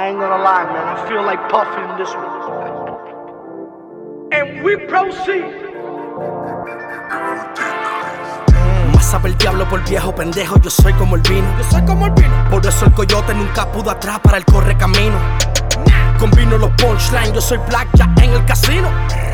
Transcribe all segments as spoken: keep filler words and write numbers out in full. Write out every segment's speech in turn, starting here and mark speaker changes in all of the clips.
Speaker 1: I ain't gonna lie, man. I feel like puffing this one. And we proceed.
Speaker 2: Más sabe el diablo por viejo pendejo, yo soy como el vino.
Speaker 1: Yo soy como el vino.
Speaker 2: Por eso el coyote nunca pudo atrás para el correcamino. Combino los punchlines, yo soy black ya en el casino.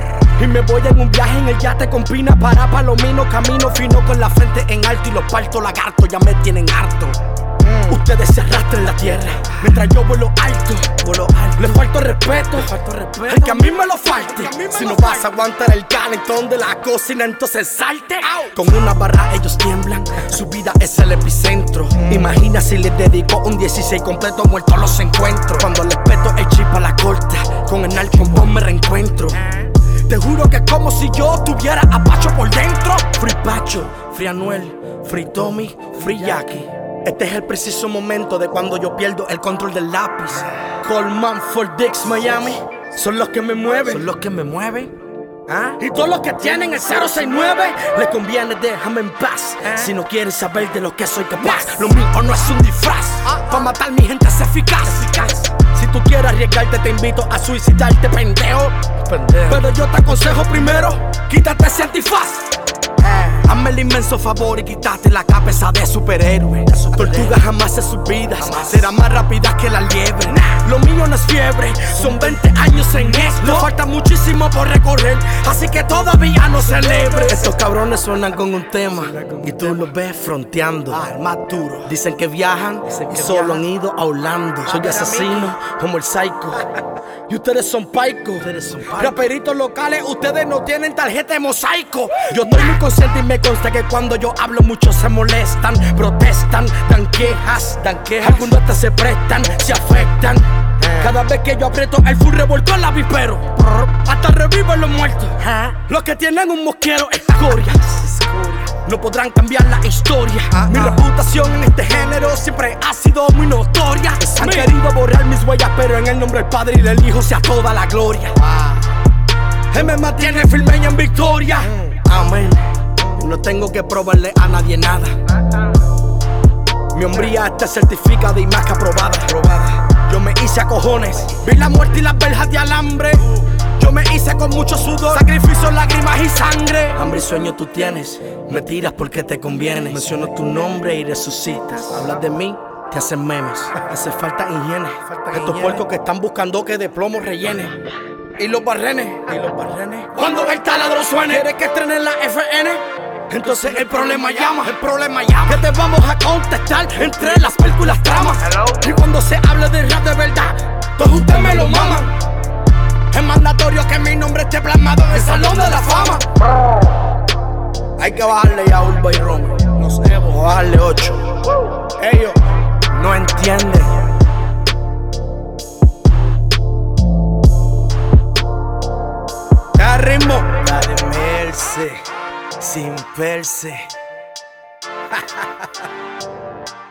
Speaker 2: Y me voy en un viaje en el yate con pina para palomino. Camino fino con la frente en alto y los parto lagarto, ya me tienen harto. mm. Ustedes se arrastran en la tierra mientras yo vuelo alto, vuelo alto. Les falto respeto, Les falto respeto. El que a mí me lo falte. Si no vas a aguantar el calentón de la cocina, entonces salte. Con una barra ellos tiemblan, su vida es el epicentro. mm. Imagina si les dedico un dieciséis completo, muertos los encuentro. Cuando les peto el chip a la corta, con el narcombón me reencuentro. Te juro que es como si yo tuviera a Pacho por dentro. Free Pacho, Free Anuel, Free Tommy, Free Jackie. Este es el preciso momento de cuando yo pierdo el control del lápiz. Coleman, Fort Dix, Miami, son los que me mueven. Son los que me mueven. ¿Ah? Y todos los que tienen el cero seis nueve, les conviene déjame en paz. ¿Ah? Si no quieren saber de lo que soy capaz, lo mío no es un disfraz. Pa' matar mi gente es eficaz. eficaz. Si tú quieres arriesgarte, te invito a suicidarte, pendejo. pendejo. Pero yo te aconsejo primero, quítate ese antifaz. Hazme el inmenso favor y quítate la cabeza de superhéroe. Tortuga jamás en sus vidas será más rápida que la liebre. Lo mío no es fiebre, son veinte años en esto. Nos falta muchísimo por recorrer, así que todavía no celebre. Estos cabrones suenan con un tema y tú los ves fronteando. Ah, más duro. Dicen que viajan y solo han ido a Orlando. Soy asesino como el Psycho y ustedes son paicos. Raperitos locales, ustedes no tienen tarjeta de mosaico. Yo estoy muy consciente y me consta que cuando yo hablo muchos se molestan, protestan, dan quejas, dan quejas. Algunos hasta se prestan, se afectan. Cada vez que yo aprieto el full revoltó el avispero, hasta reviven los muertos. Los que tienen un mosquero escoria no podrán cambiar la historia. Mi reputación en este género siempre ha sido muy notoria. Han querido borrar mis huellas, pero en el nombre del Padre y del Hijo sea toda la gloria. Él me mantiene firme y en victoria. Amén. No tengo que probarle a nadie nada. Mi hombría está certificada y más que aprobada. Yo me hice a cojones, vi la muerte y las verjas de alambre. Yo me hice con mucho sudor, sacrificio, lágrimas y sangre. Hambre y sueño tú tienes, me tiras porque te conviene. Menciono tu nombre y resucitas. Hablas de mí, te hacen memes. Hace falta higiene. Estos puercos que están buscando que de plomo rellene. Y los barrenes, y los barrenes. Cuando el taladro suene, ¿quieres que estrene la F N? Entonces el problema llama, el problema llama. Que te vamos a contestar entre las películas tramas. Hello. Y cuando se hable de rap de verdad, todos ustedes me lo maman. Es mandatorio que mi nombre esté plasmado en el salón de la fama. Hay que bajarle ya a Urba y Roma. Nos hemos a bajarle ocho. Ellos no entienden. ¿Qué ritmo? La de Merce, sin verse.